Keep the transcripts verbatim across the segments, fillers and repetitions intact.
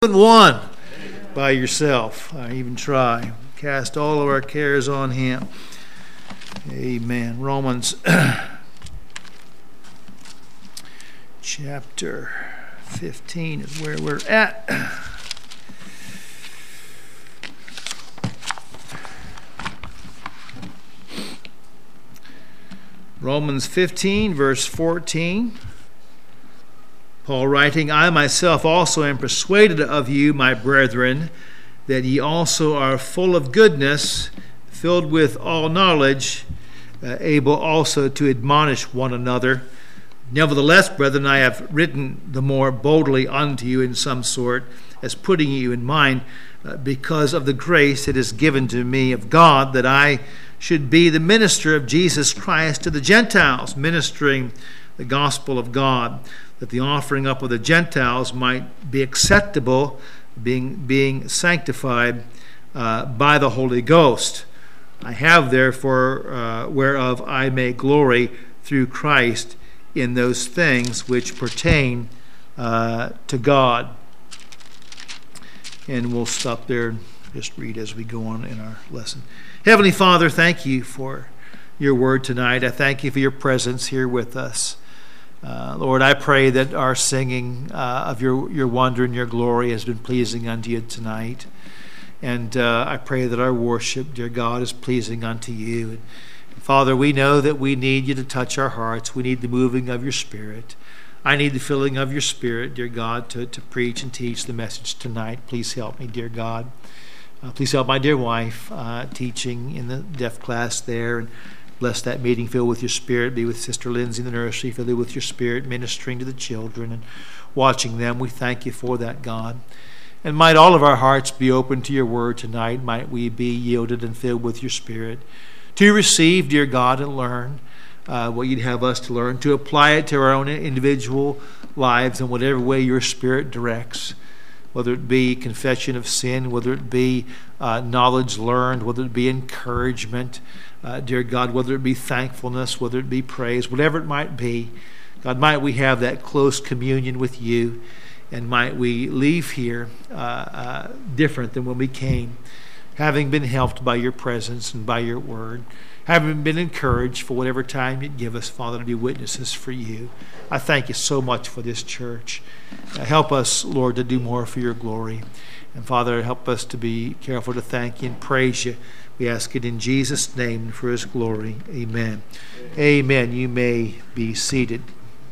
One by yourself. I even try. Cast all of our cares on him. Amen. Romans chapter fifteen is where we're at. Romans fifteen, verse fourteen. Paul writing, I myself also am persuaded of you, my brethren, that ye also are full of goodness, filled with all knowledge, uh, able also to admonish one another. Nevertheless, brethren, I have written the more boldly unto you in some sort, as putting you in mind, uh, because of the grace that is given to me of God, that I should be the minister of Jesus Christ to the Gentiles, ministering the gospel of God, that the offering up of the Gentiles might be acceptable, being being sanctified uh, by the Holy Ghost. I have therefore uh, whereof I may glory through Christ in those things which pertain uh, to God. And we'll stop there and just read as we go on in our lesson. Heavenly Father, thank you for your word tonight. I thank you for your presence here with us. Uh, Lord, I pray that our singing uh, of your, your wonder and your glory has been pleasing unto you tonight. And uh, I pray that our worship, dear God, is pleasing unto you. And Father, we know that we need you to touch our hearts. We need the moving of your Spirit. I need the filling of your Spirit, dear God, to, to preach and teach the message tonight. Please help me, dear God. Uh, please help my dear wife uh, teaching in the deaf class there. And bless that meeting, filled with your Spirit. Be with Sister Lindsay in the nursery, filled with your Spirit, ministering to the children and watching them. We thank you for that, God. And might all of our hearts be open to your word tonight. Might we be yielded and filled with your Spirit to receive, dear God, and learn uh, what you'd have us to learn, to apply it to our own individual lives in whatever way your Spirit directs, whether it be confession of sin, whether it be uh, knowledge learned, whether it be encouragement, Uh, dear God, whether it be thankfulness, whether it be praise, whatever it might be. God, might we have that close communion with you, and might we leave here uh, uh, different than when we came, having been helped by your presence and by your word, having been encouraged for whatever time you'd give us, Father, to be witnesses for you. I thank you so much for this church. Uh, help us, Lord, to do more for your glory. And Father, help us to be careful to thank you and praise you. We ask it in Jesus' name and for his glory. Amen. Amen. Amen. You may be seated.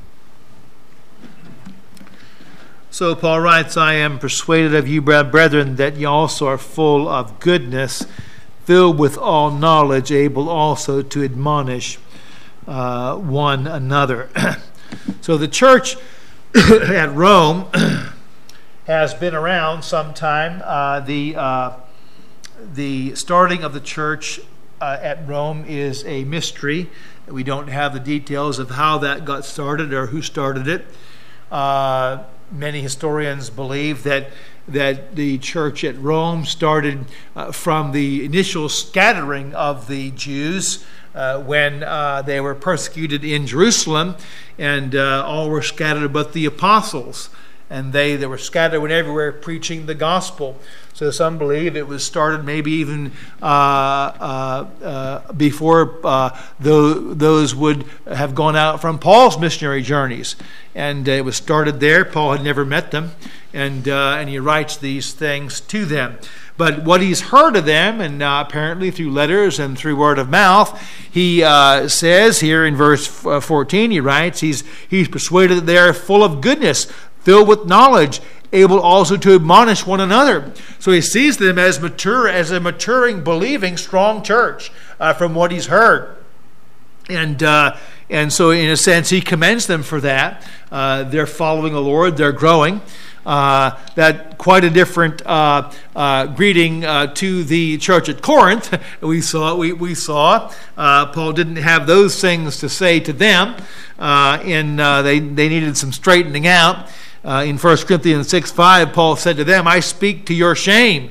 So Paul writes, I am persuaded of you, brethren, that ye also are full of goodness, filled with all knowledge, able also to admonish uh, one another. So the church at Rome has been around some time. Uh, the uh, The starting of the church uh, at Rome is a mystery. We don't have the details of how that got started or who started it. Uh, many historians believe that that the church at Rome started uh, from the initial scattering of the Jews uh, when uh, they were persecuted in Jerusalem, and uh, all were scattered but the apostles. And they that were scattered went everywhere preaching the gospel. So some believe it was started maybe even uh, uh, uh, before uh, the, those would have gone out from Paul's missionary journeys. And uh, it was started there. Paul had never met them. And, uh, and he writes these things to them. But what he's heard of them, and uh, apparently through letters and through word of mouth, he uh, says here in verse fourteen, he writes, he's, he's persuaded that they are full of goodness, filled with knowledge, able also to admonish one another. So he sees them as mature, as a maturing, believing, strong church uh, from what he's heard. And uh, and so in a sense, he commends them for that. Uh, they're following the Lord. They're growing. Uh, that quite a different uh, uh, greeting uh, to the church at Corinth. We saw we we saw uh, Paul didn't have those things to say to them, uh, and uh, they they needed some straightening out. Uh, in First Corinthians six five, Paul said to them, I speak to your shame.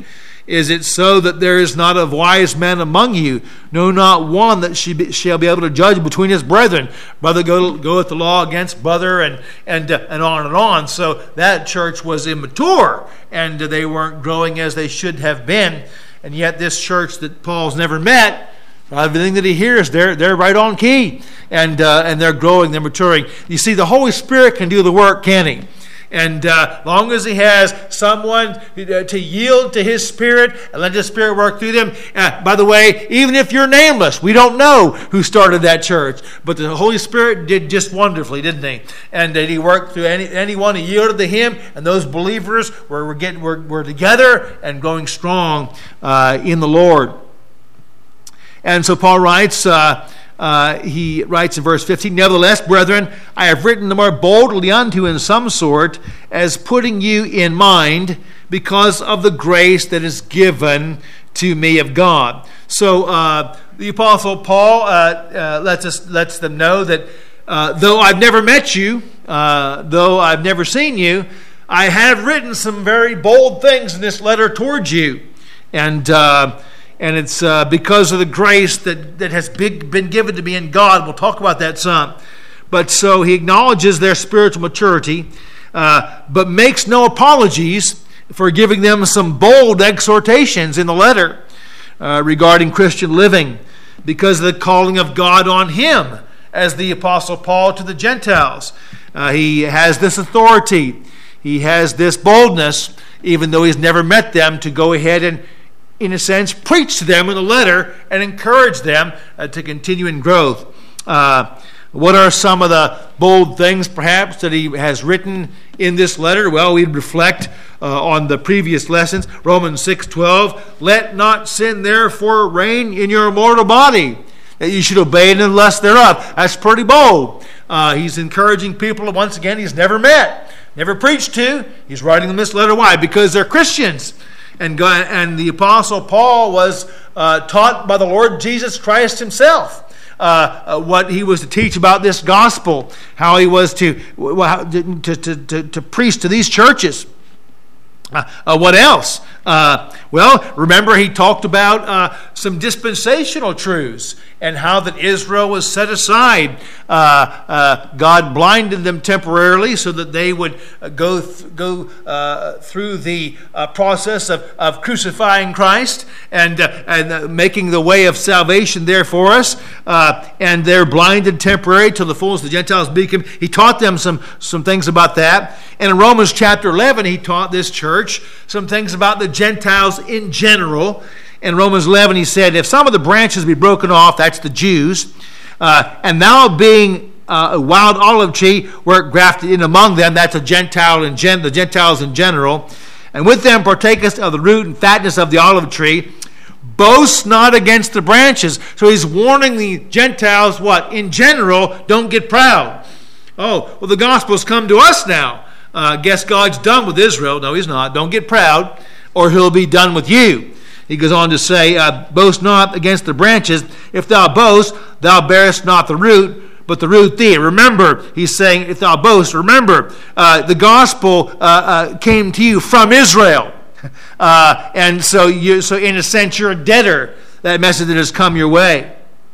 Is it so that there is not a wise man among you, no, not one that she be, shall be able to judge between his brethren? Brother go goeth the law against brother, and and uh, and on and on. So that church was immature, and uh, they weren't growing as they should have been. And yet this church that Paul's never met, everything that he hears, they're they're right on key, and uh, and they're growing, they're maturing. You see, the Holy Spirit can do the work, can he? And uh, long as he has someone to yield to his Spirit and let his Spirit work through them. Uh, by the way, even if you're nameless, we don't know who started that church. But the Holy Spirit did just wonderfully, didn't he? And that he worked through any, anyone who yielded to him. And those believers were, were, getting, were, were together and growing strong uh, in the Lord. And so Paul writes... Uh, Uh, he writes in verse fifteen, "Nevertheless, brethren, I have written the more boldly unto you in some sort, as putting you in mind, because of the grace that is given to me of God." So uh, the Apostle Paul uh, uh, lets us lets them know that uh, though I've never met you, uh, though I've never seen you, I have written some very bold things in this letter towards you, and. Uh, And it's uh, because of the grace that, that has been, been given to me in God. We'll talk about that some. But so he acknowledges their spiritual maturity, uh, but makes no apologies for giving them some bold exhortations in the letter uh, regarding Christian living, because of the calling of God on him as the Apostle Paul to the Gentiles. Uh, he has this authority. He has this boldness, even though he's never met them, to go ahead and, in a sense, preach to them in the letter and encourage them uh, to continue in growth. Uh, what are some of the bold things, perhaps, that he has written in this letter? Well, we reflect uh, on the previous lessons. Romans six twelve, "Let not sin therefore reign in your mortal body, that you should obey it in the lust thereof." That's pretty bold. Uh, he's encouraging people, once again, he's never met, never preached to. He's writing them this letter. Why? Because they're Christians. And God, and the Apostle Paul was uh, taught by the Lord Jesus Christ himself uh, uh, what he was to teach about this gospel, how he was to to to to, to preach to these churches. Uh, uh, what else? Uh, well, remember he talked about uh, some dispensational truths and how that Israel was set aside. Uh, uh, God blinded them temporarily so that they would uh, go th- go uh, through the uh, process of, of crucifying Christ and uh, and uh, making the way of salvation there for us. Uh, and they're blinded temporarily till the fullness of the Gentiles become. He taught them some some things about that. And in Romans chapter eleven, he taught this church some things about the Gentiles in general. In Romans eleven, he said, "If some of the branches be broken off," that's the Jews, uh, "and thou being uh, a wild olive tree wert grafted in among them," that's a Gentile and gen- the Gentiles in general, "and with them partakest of the root and fatness of the olive tree, boast not against the branches." So he's warning the Gentiles, what? In general, don't get proud. Oh, well, the gospel's come to us now. Uh, guess God's done with Israel. No, he's not. Don't get proud, or he'll be done with you. He goes on to say, uh, "Boast not against the branches. If thou boast, thou bearest not the root, but the root thee." Remember, he's saying, if thou boast, remember, uh, the gospel uh, uh, came to you from Israel. Uh, and so, you, so in a sense, you're a debtor. That message that has come your way.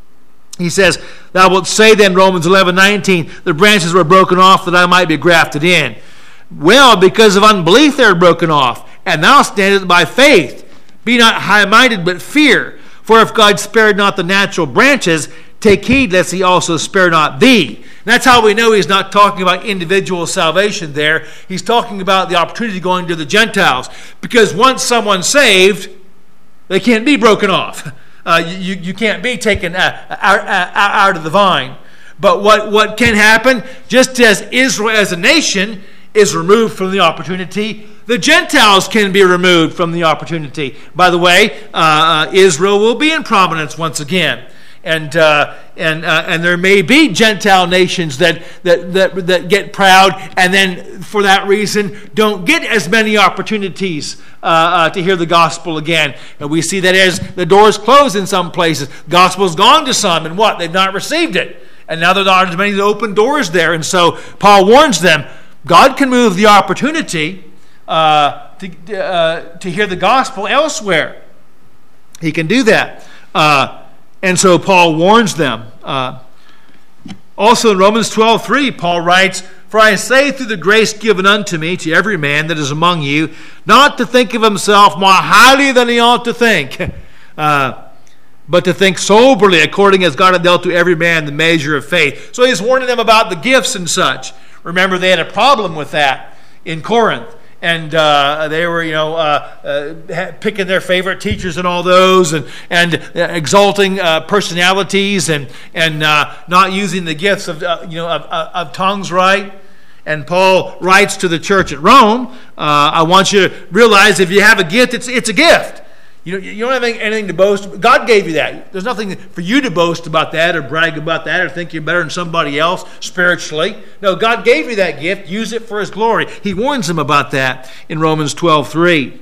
He says, "Thou wilt say then," Romans eleven nineteen, "the branches were broken off that I might be grafted in." Well, because of unbelief they were broken off, and thou standest by faith. Be not high-minded, but fear. For if God spared not the natural branches, take heed lest he also spare not thee. And that's how we know he's not talking about individual salvation there. He's talking about the opportunity going to the Gentiles. Because once someone's saved, they can't be broken off. Uh, you, you can't be taken out, out, out of the vine. But what, what can happen, just as Israel as a nation is removed from the opportunity, the Gentiles can be removed from the opportunity. By the way, uh, Israel will be in prominence once again. And uh, and uh, and there may be Gentile nations that, that that that get proud, and then for that reason don't get as many opportunities uh, uh, to hear the gospel again. And we see that as the doors close in some places, gospel's gone to some, and what? They've not received it, and now there aren't as many open doors there. And so Paul warns them: God can move the opportunity, uh, to, uh, to hear the gospel elsewhere. He can do that. Uh, and so Paul warns them. Uh, also in Romans twelve three, Paul writes, "For I say through the grace given unto me to every man that is among you, not to think of himself more highly than he ought to think, uh, but to think soberly, according as God hath dealt to every man the measure of faith." So he's warning them about the gifts and such. Remember, they had a problem with that in Corinth. And uh, they were, you know, uh, uh, picking their favorite teachers and all those, and and exalting uh, personalities, and and uh, not using the gifts of uh, you know of, of tongues right. And Paul writes to the church at Rome, uh, "I want you to realize if you have a gift, it's it's a gift. You you don't have anything to boast. God gave you that. There's nothing for you to boast about that or brag about that or think you're better than somebody else spiritually. No, God gave you that gift. Use it for His glory." He warns them about that in Romans twelve three.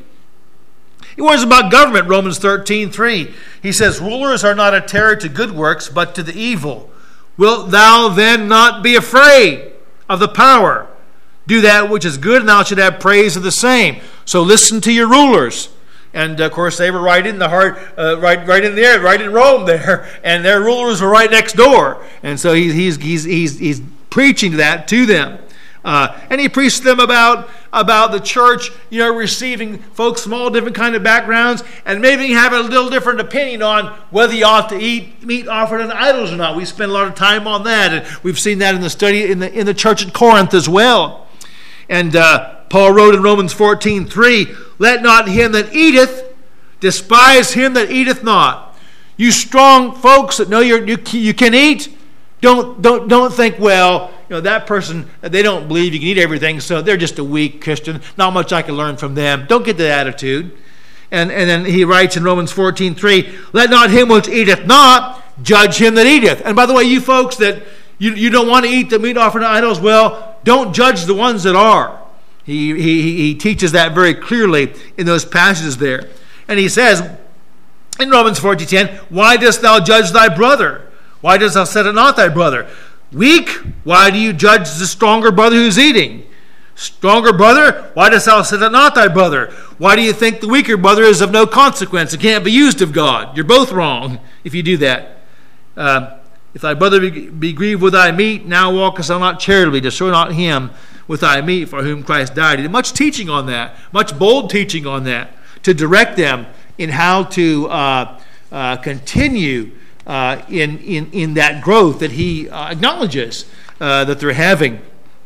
He warns them about government, Romans thirteen three. He says, "Rulers are not a terror to good works, but to the evil. Wilt thou then not be afraid of the power? Do that which is good, and thou shalt have praise of the same." So listen to your rulers. And of course, they were right in the heart, uh, right, right in there, right in Rome there, and their rulers were right next door. And so he's he's he's he's, he's preaching that to them, uh, and he preached to them about about the church, you know, receiving folks from all different kind of backgrounds, and maybe having a little different opinion on whether you ought to eat meat offered on idols or not. We spent a lot of time on that, and we've seen that in the study in the in the church at Corinth as well. And uh, Paul wrote in Romans fourteen three, "Let not him that eateth despise him that eateth not." You strong folks that know you're, you you can eat, don't don't don't think, well, you know, that person, they don't believe you can eat everything, so they're just a weak Christian. Not much I can learn from them. Don't get that attitude. And and then he writes in Romans fourteen three, "Let not him which eateth not judge him that eateth." And by the way, you folks that you you don't want to eat the meat offered to idols, well, don't judge the ones that are. He, he, he teaches that very clearly in those passages there. And he says in Romans fourteen ten, "Why dost thou judge thy brother? Why dost thou set it not thy brother? Weak, why do you judge the stronger brother who's eating? Stronger brother, why dost thou set it not thy brother? Why do you think the weaker brother is of no consequence and can't be used of God?" You're both wrong if you do that. Uh, "If thy brother be, be grieved with thy meat, now walkest thou not charitably, destroy not him with thy meat for whom Christ died." And much teaching on that, much bold teaching on that, to direct them in how to uh, uh, continue uh, in, in, in that growth that he uh, acknowledges uh, that they're having.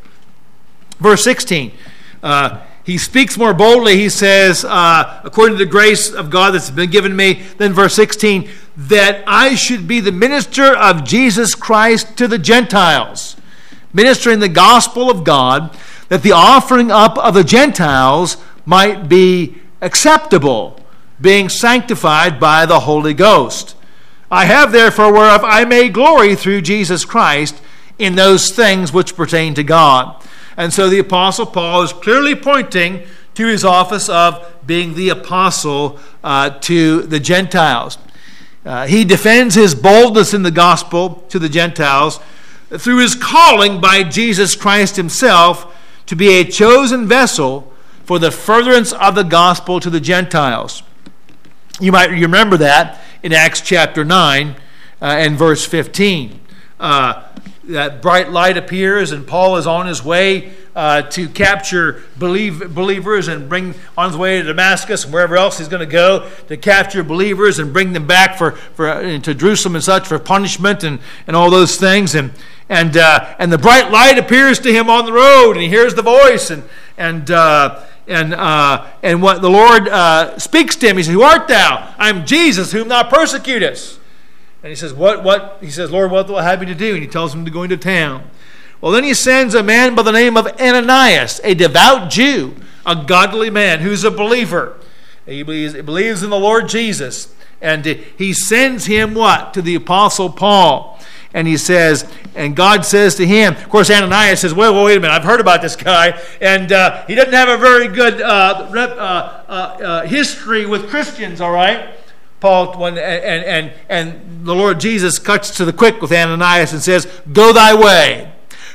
Verse sixteen, uh, he speaks more boldly. He says, uh, according to the grace of God that's been given me, then verse sixteen, "that I should be the minister of Jesus Christ to the Gentiles, ministering the gospel of God, that the offering up of the Gentiles might be acceptable, being sanctified by the Holy Ghost. I have therefore whereof I may glory through Jesus Christ in those things which pertain to God." And so the Apostle Paul is clearly pointing to his office of being the apostle uh, to the Gentiles. Uh, he defends his boldness in the gospel to the Gentiles through his calling by Jesus Christ himself to be a chosen vessel for the furtherance of the gospel to the Gentiles. You might remember that in Acts chapter nine uh, and verse fifteen. Uh, that bright light appears, and Paul is on his way uh, to capture believe, believers and bring on his way to Damascus and wherever else he's going to go to capture believers and bring them back for, for uh, to Jerusalem and such for punishment and, and all those things. And and uh, and the bright light appears to him on the road, and he hears the voice, and and uh, and uh, and what the Lord uh, speaks to him. He says, "Who art thou?" "I'm Jesus, whom thou persecutest." And he says, what, what? He says, "Lord, what will I have you to do?" And he tells him to go into town. Well, then he sends a man by the name of Ananias, a devout Jew, a godly man who's a believer. He believes, he believes in the Lord Jesus. And he sends him what? To the Apostle Paul. And he says, and God says to him, of course, Ananias says, well, well wait a minute, I've heard about this guy. And uh, he doesn't have a very good uh, rep, uh, uh, uh, history with Christians, all right? Paul, when, and, and, and the Lord Jesus cuts to the quick with Ananias and says, "Go thy way,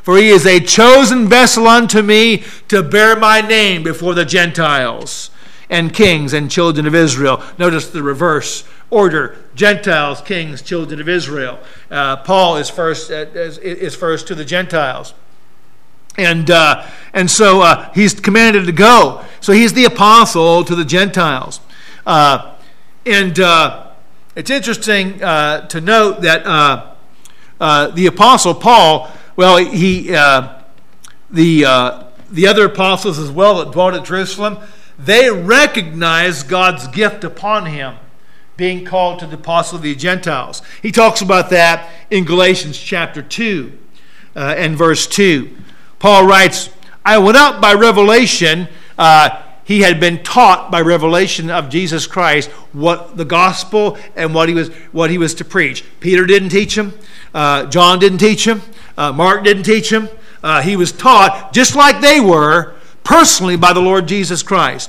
For he is a chosen vessel unto me to bear my name before the Gentiles and kings and children of Israel. Notice the reverse order: Gentiles, kings, children of Israel. Uh, Paul is first uh, is, is first to the Gentiles, and uh, and so uh, he's commanded to go. So he's the apostle to the Gentiles, uh, and uh, it's interesting uh, to note that uh, uh, the apostle Paul. Well, he uh, the uh, the other apostles as well that dwelt at Jerusalem, they recognized God's gift upon him, being called to the apostle of the Gentiles. He talks about that in Galatians chapter two uh, and verse two. Paul writes, "I went up by revelation." Uh, he had been taught by revelation of Jesus Christ what the gospel and what he was what he was to preach. Peter didn't teach him. Uh, John didn't teach him. Uh, Mark didn't teach him. Uh, he was taught, just like they were, personally by the Lord Jesus Christ.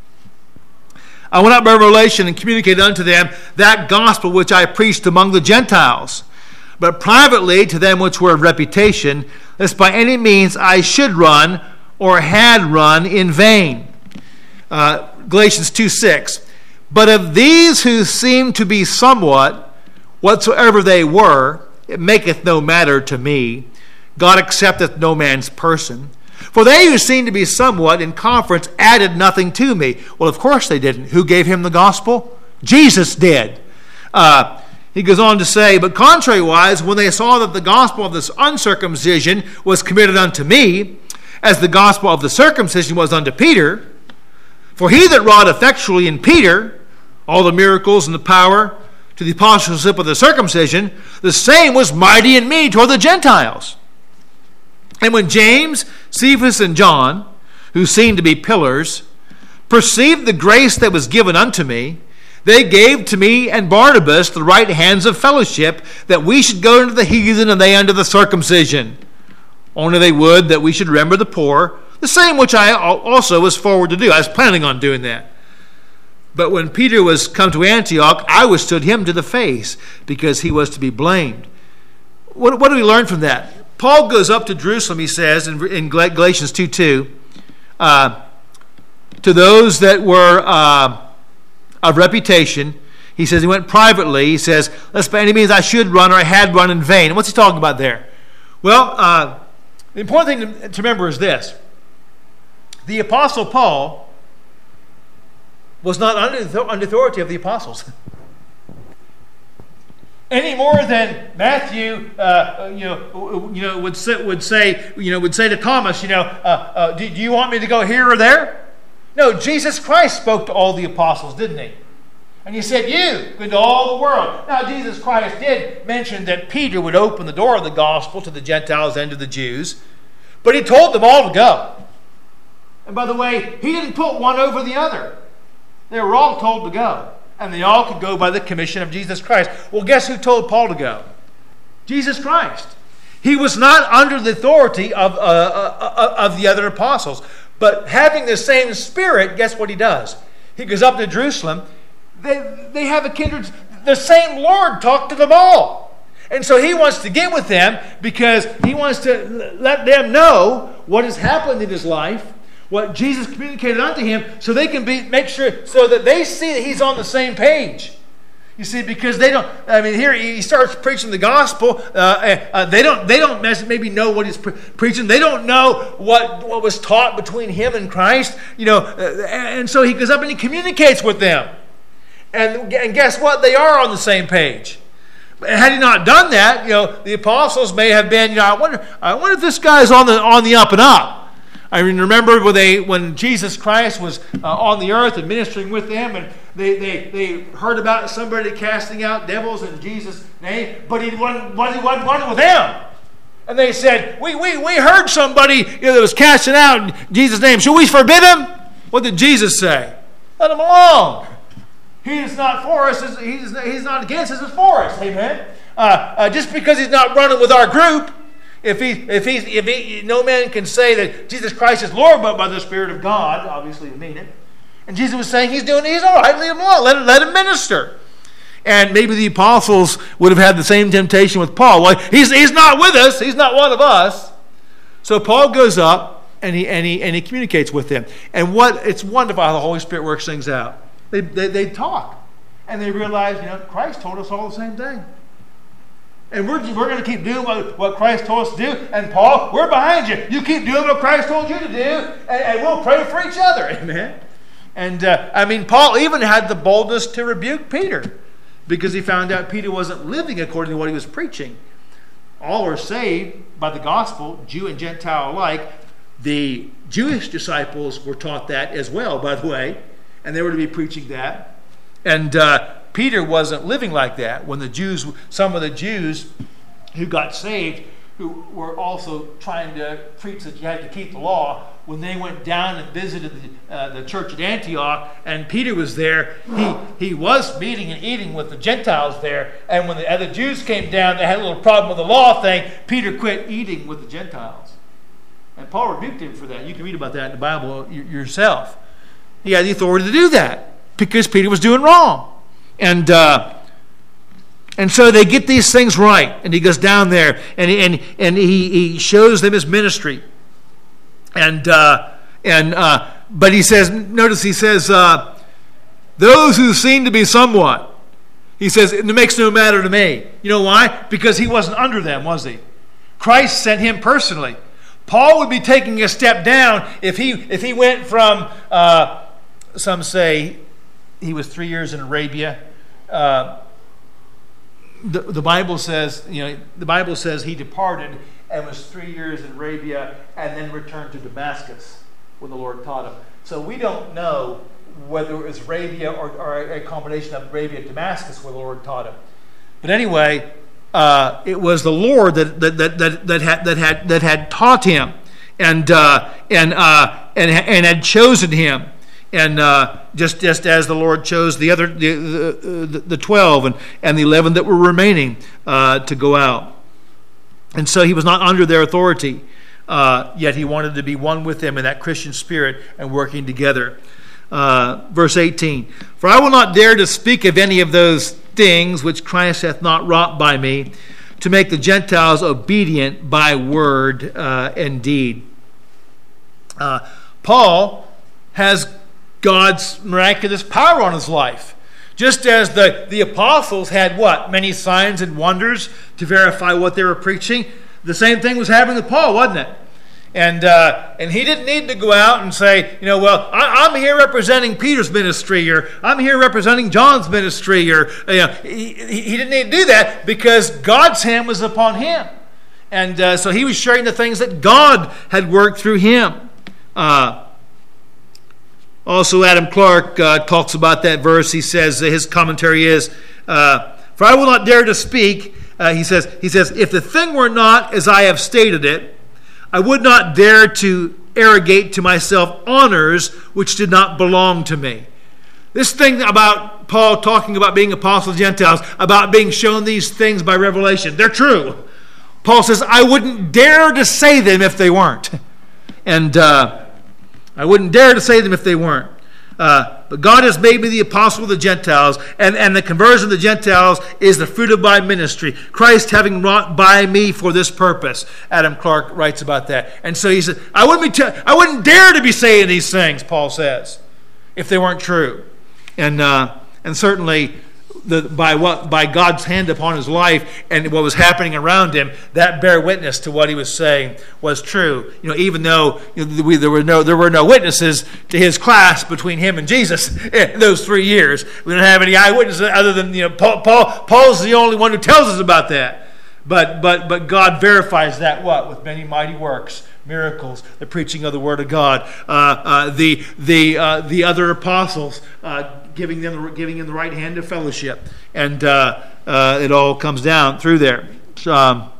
"I went up by revelation and communicated unto them that gospel which I preached among the Gentiles, but privately to them which were of reputation, lest by any means I should run or had run in vain." Uh, Galatians two six. "But of these who seem to be somewhat, whatsoever they were, it maketh no matter to me. God accepteth no man's person. For they who seem to be somewhat in conference added nothing to me." Well, of course they didn't. Who gave him the gospel? Jesus did. Uh, he goes on to say, "But contrariwise, when they saw that the gospel of this uncircumcision was committed unto me, as the gospel of the circumcision was unto Peter, for he that wrought effectually in Peter all the miracles and the power to the apostleship of the circumcision, the same was mighty in me toward the Gentiles. And when James, Cephas, and John, who seemed to be pillars, perceived the grace that was given unto me, they gave to me and Barnabas the right hands of fellowship, that we should go into the heathen and they unto the circumcision. Only they would that we should remember the poor, the same which I also was forward to do." I was planning on doing that. "But when Peter was come to Antioch, I withstood him to the face, because he was to be blamed." What, what do we learn from that? Paul goes up to Jerusalem, he says, in, in Galatians two two, uh, to those that were uh, of reputation. He says he went privately. He says, "Lest by any means I should run or I had run in vain." And what's he talking about there? Well, uh, the important thing to, to remember is this. The Apostle Paul was not under the under authority of the apostles, any more than Matthew, uh, you know, you know, would say, would say, you know, would say to Thomas, you know, uh, uh, do, do you want me to go here or there? No, Jesus Christ spoke to all the apostles, didn't he? And he said, "You go into all the world." Now, Jesus Christ did mention that Peter would open the door of the gospel to the Gentiles and to the Jews, but he told them all to go. And by the way, he didn't put one over the other. They were all told to go. And they all could go by the commission of Jesus Christ. Well, guess who told Paul to go? Jesus Christ. He was not under the authority of, uh, uh, of the other apostles. But having the same spirit, guess what he does? He goes up to Jerusalem. They, they have a kindred. The same Lord talked to them all. And so he wants to get with them because he wants to let them know what has happened in his life, what Jesus communicated unto him, so they can be make sure, so that they see that he's on the same page. You see, because they don't. I mean, here he starts preaching the gospel. Uh, uh, they don't. They don't maybe know what he's pre- preaching. They don't know what what was taught between him and Christ. You know, uh, and so he goes up and he communicates with them. And and guess what? They are on the same page. Had he not done that, you know, the apostles may have been. You know, I wonder. I wonder if this guy's on the on the up and up. I mean, remember when they when Jesus Christ was uh, on the earth and ministering with them, and they, they, they heard about somebody casting out devils in Jesus' name, but he wasn't, wasn't, wasn't one with them. And they said, we, we, we heard somebody you know, that was casting out in Jesus' name. Should we forbid him? What did Jesus say? Let him alone. He is not for us. He's, he's not against us. He's for us. Amen. Uh, uh, just because he's not running with our group, If he, if he's, if he, no man can say that Jesus Christ is Lord, but by the Spirit of God, obviously you mean it. And Jesus was saying he's doing, he's all right, leave him alone, let him, let him minister. And maybe the apostles would have had the same temptation with Paul. Well, he's, he's not with us, he's not one of us. So Paul goes up and he and he and he communicates with them. And what it's wonderful how the Holy Spirit works things out. They they, they talk and they realize, you know, Christ told us all the same thing. And we're, we're going to keep doing what, what Christ told us to do. And Paul, we're behind you. You keep doing what Christ told you to do, and, and we'll pray for each other. Amen. And, uh, I mean, Paul even had the boldness to rebuke Peter because he found out Peter wasn't living according to what he was preaching. All were saved by the gospel, Jew and Gentile alike. The Jewish disciples were taught that as well, by the way, and they were to be preaching that. And uh, Peter wasn't living like that. When the Jews, some of the Jews who got saved, who were also trying to preach that you had to keep the law, when they went down and visited the, uh, the church at Antioch, and Peter was there, he, he was meeting and eating with the Gentiles there. And when the other Jews came down, they had a little problem with the law thing. Peter quit eating with the Gentiles. And Paul rebuked him for that. You can read about that in the Bible yourself. He had the authority to do that because Peter was doing wrong. And uh, and so they get these things right. And he goes down there and he, and, and he, he shows them his ministry. And uh, and uh, but he says, notice he says, uh, those who seem to be somewhat. He says, it makes no matter to me. You know why? Because he wasn't under them, was he? Christ sent him personally. Paul would be taking a step down if he if he went from, uh, some say he was three years in Arabia. Uh, the, the Bible says, you know, the Bible says he departed and was three years in Arabia and then returned to Damascus when the Lord taught him. So we don't know whether it was Arabia or, or a combination of Arabia and Damascus where the Lord taught him. But anyway, uh, it was the Lord that that that that, that had that had that had taught him and uh, and uh, and and had chosen him. And uh, just just as the Lord chose the other the the, the twelve and, and the eleven that were remaining uh, to go out, and so he was not under their authority, uh, yet he wanted to be one with them in that Christian spirit and working together. Uh, verse eighteen: For I will not dare to speak of any of those things which Christ hath not wrought by me, to make the Gentiles obedient by word uh, and deed. Uh, Paul has God's miraculous power on his life. Just as the, the apostles had what? Many signs and wonders to verify what they were preaching. The same thing was happening to Paul, wasn't it? And uh, and he didn't need to go out and say, you know, well, I, I'm here representing Peter's ministry, or I'm here representing John's ministry, or you know, he, he didn't need to do that because God's hand was upon him. And uh, so he was sharing the things that God had worked through him. Uh Also, Adam Clark uh, talks about that verse. He says, uh, his commentary is, uh, for I will not dare to speak. Uh, he says, he says, if the thing were not as I have stated it, I would not dare to arrogate to myself honors which did not belong to me. This thing about Paul talking about being apostle of Gentiles, about being shown these things by revelation, they're true. Paul says, I wouldn't dare to say them if they weren't. And uh, I wouldn't dare to say them if they weren't. Uh, but God has made me the apostle of the Gentiles, and, and the conversion of the Gentiles is the fruit of my ministry, Christ having wrought by me for this purpose. Adam Clark writes about that. And so he said, I wouldn't, be t- I wouldn't dare to be saying these things, Paul says, if they weren't true. And uh, and certainly the, by what by God's hand upon his life and what was happening around him, that bear witness to what he was saying was true. You know, even though you know, we, there were no there were no witnesses to his class between him and Jesus in those three years. We don't have any eyewitnesses other than you know Paul. Paul Paul's the only one who tells us about that. But but but God verifies that what with many mighty works, miracles, the preaching of the word of God, uh, uh, the the uh, the other apostles. Uh, giving them the, giving them the right hand of fellowship. And uh, uh, it all comes down through there. Um,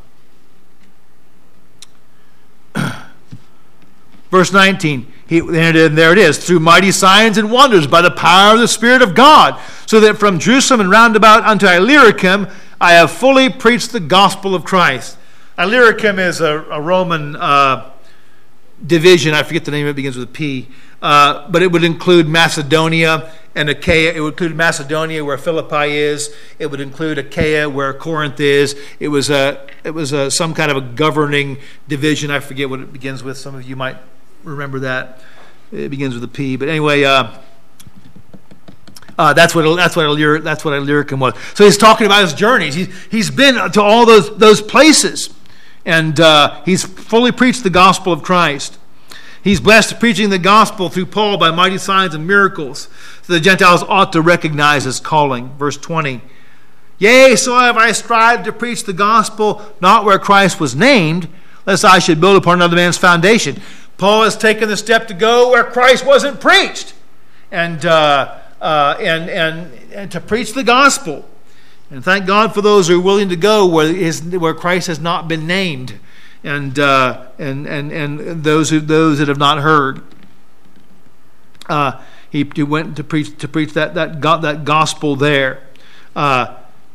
verse nineteen, he, and there it is, through mighty signs and wonders by the power of the Spirit of God, so that from Jerusalem and round about unto Illyricum I have fully preached the gospel of Christ. Illyricum is a, a Roman uh, division. I forget the name. It begins with a P. Uh, but it would include Macedonia and Achaia. It would include Macedonia, where Philippi is. It would include Achaia, where Corinth is. It was a it was a, some kind of a governing division. I forget what it begins with. Some of you might remember that. It begins with a P. But anyway, uh, uh, that's what that's what Illyricum, that's what Illyricum was. So he's talking about his journeys. He's he's been to all those those places, and uh, he's fully preached the gospel of Christ. He's blessed preaching the gospel through Paul by mighty signs and miracles. So the Gentiles ought to recognize his calling. Verse twenty. Yea, so have I strived to preach the gospel, not where Christ was named, lest I should build upon another man's foundation. Paul has taken the step to go where Christ wasn't preached, and uh, uh, and, and and to preach the gospel. And thank God for those who are willing to go where his, where Christ has not been named. And, uh, and and and those who those that have not heard, uh, he, he went to preach to preach that that got that gospel there. Uh,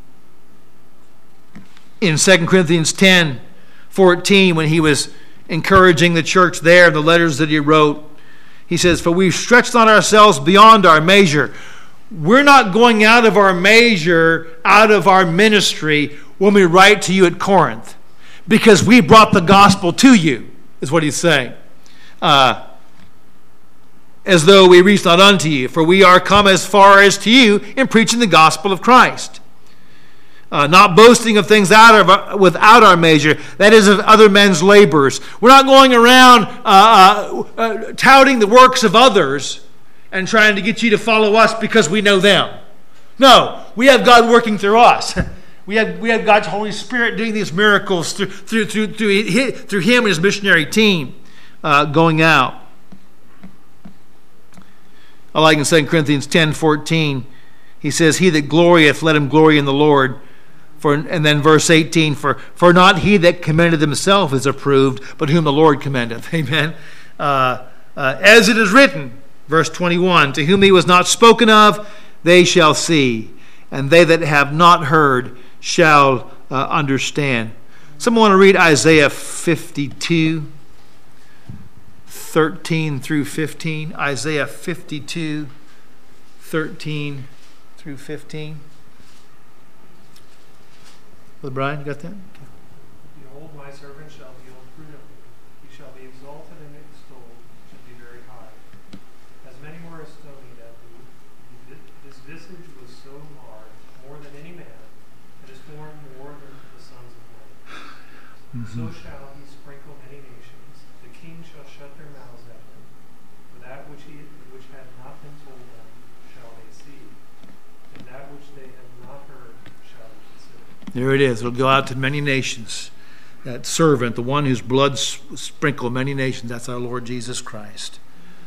in Second Corinthians ten fourteen, when he was encouraging the church there, the letters that he wrote, he says, "For we stretched not ourselves beyond our measure." We're not going out of our measure, out of our ministry when we write to you at Corinth. Because we brought the gospel to you, is what he's saying. Uh, as though we reached not unto you, for we are come as far as to you in preaching the gospel of Christ. Uh, not boasting of things out of without our measure, that is of other men's labors. We're not going around uh, uh, uh, touting the works of others and trying to get you to follow us because we know them. No, we have God working through us. We have we have God's Holy Spirit doing these miracles through through through through, through Him and His missionary team uh, going out. I like in Second Corinthians ten fourteen, he says, "He that glorieth, let him glory in the Lord." For and then verse eighteen, for for not he that commendeth himself is approved, but whom the Lord commendeth. Amen. Uh, uh, as it is written, verse twenty-one, "To whom he was not spoken of, they shall see, and they that have not heard shall uh, understand." Someone want to read Isaiah fifty-two, thirteen through fifteen. Isaiah fifty-two, thirteen through fifteen. Brother Brian, you got that? Behold, my servant shall deal prudently. He shall be exalted and extolled, should be very high. As many were astonied at thee, his visage was so marred, more than any man, and his form more than the sons of men. Mm-hmm. So shall he sprinkle many nations. The kings shall shut their mouths at him. For that which he which had not been told them shall they see, and that which they have not heard shall they consider. There it is. It'll go out to many nations. That servant, the one whose blood sprinkled many nations, that's our Lord Jesus Christ.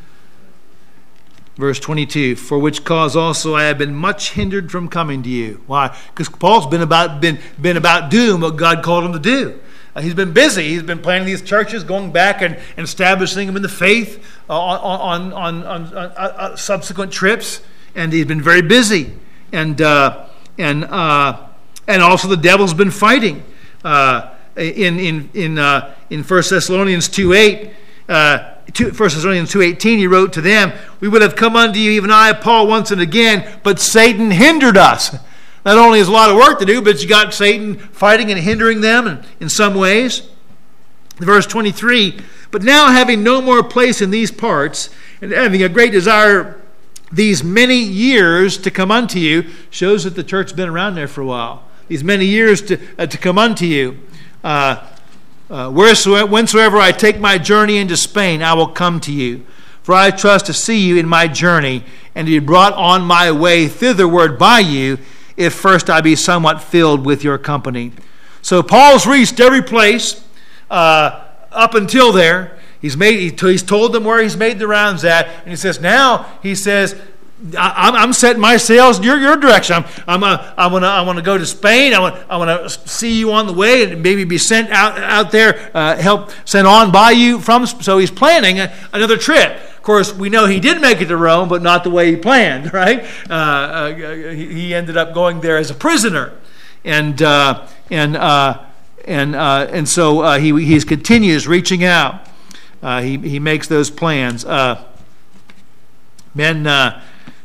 Verse twenty-two, "For which cause also I have been much hindered from coming to you." Why? Because Paul's been about been been about doing what God called him to do. Uh, he's been busy. He's been planting these churches, going back and, and establishing them in the faith uh, on, on, on, on, on uh, subsequent trips. And he's been very busy. And uh, and uh, and also the devil's been fighting. Uh, in in in uh, in First Thessalonians two eight, uh, First Thessalonians two eighteen, he wrote to them, "We would have come unto you, even I, Paul, once and again, but Satan hindered us." Not only is a lot of work to do, but you got Satan fighting and hindering them in, in some ways. Verse twenty-three, "But now having no more place in these parts, and having a great desire these many years to come unto you," shows that the church's been around there for a while. These many years to uh, to come unto you. Uh, uh, wheresoever, whensoever I take my journey into Spain, I will come to you. For I trust to see you in my journey, and to be brought on my way thitherward by you, if first I be somewhat filled with your company. So Paul's reached every place uh, up until there. He's made. He's told them where he's made the rounds at, and he says now he says, I'm, I'm setting my sails in your, your direction. I'm, I'm a, I want to I want to go to Spain. I want I want to see you on the way and maybe be sent out out there, uh, help sent on by you from. So he's planning a, another trip. Of course, we know he did make it to Rome, but not the way he planned. Right? Uh, uh, he, he ended up going there as a prisoner, and uh, and uh, and uh, and so uh, he he continues reaching out. Uh, he he makes those plans. Uh, men. Uh,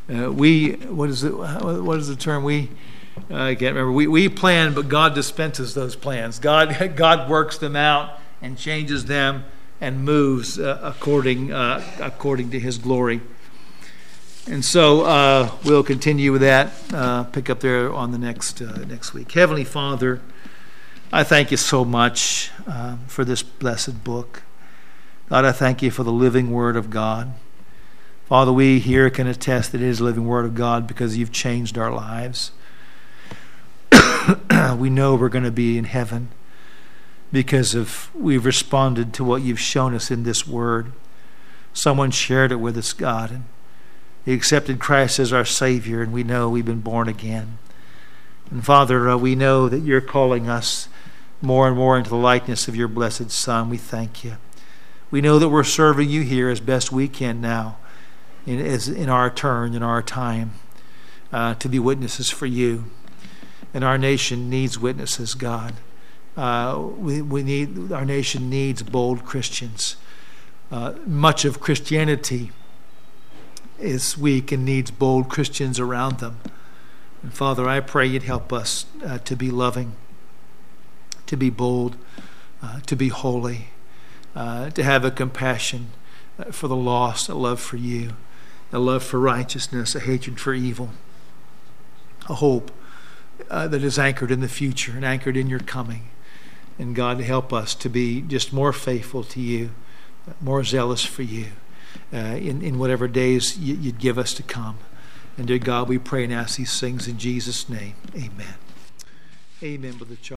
Uh, we, what is it? What is the term? We, uh, I can't remember. We we plan, but God dispenses those plans. God God works them out and changes them and moves uh, according uh, according to His glory. And so uh, we'll continue with that. Uh, pick up there on the next uh, next week. Heavenly Father, I thank you so much uh, for this blessed book. God, I thank you for the living Word of God. Father, we here can attest that it is the living Word of God because you've changed our lives. We know we're going to be in heaven because of we've responded to what you've shown us in this Word. Someone shared it with us, God, and they accepted Christ as our Savior, and we know we've been born again. And Father, uh, we know that you're calling us more and more into the likeness of your blessed Son. We thank you. We know that we're serving you here as best we can now, in, as, in our turn, in our time, uh, to be witnesses for you. And our nation needs witnesses, God. Uh, we, we need our nation needs bold Christians. Uh, much of Christianity is weak and needs bold Christians around them. And Father, I pray you'd help us uh, to be loving, to be bold, uh, to be holy, uh, to have a compassion for the lost, a love for you, a love for righteousness, a hatred for evil, a hope uh, that is anchored in the future and anchored in your coming. And God, help us to be just more faithful to you, more zealous for you uh, in, in whatever days you, you'd give us to come. And dear God, we pray and ask these things in Jesus' name. Amen. Amen with the church.